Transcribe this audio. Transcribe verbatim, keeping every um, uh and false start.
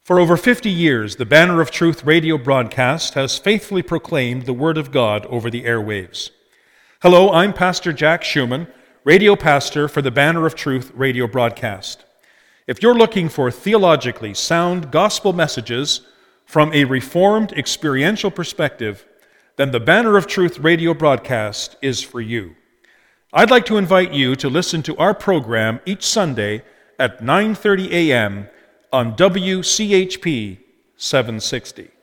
For over fifty years, the Banner of Truth radio broadcast has faithfully proclaimed the Word of God over the airwaves. Hello, I'm Pastor Jack Schumann, radio pastor for the Banner of Truth radio broadcast. If you're looking for theologically sound gospel messages from a Reformed experiential perspective, then the Banner of Truth radio broadcast is for you. I'd like to invite you to listen to our program each Sunday at nine thirty a.m. on W C H P seven sixty.